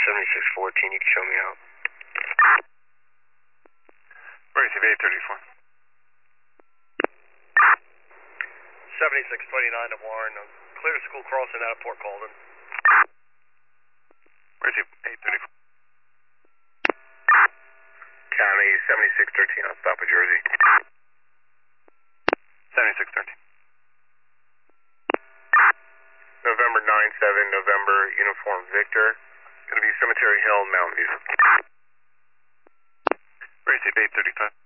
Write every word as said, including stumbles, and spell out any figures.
seventy-six fourteen, you can show me out. Receive eight thirty-four. seventy-six twenty-nine to Warren, um, clear to school crossing out of Port Colden. Receive eight thirty-four. County seventy-six thirteen on stop with Jersey. seventy-six thirteen. November nine seven, November, uniform Victor. Going to be Cemetery Hill, Mountain View. Receive eight thirty-five.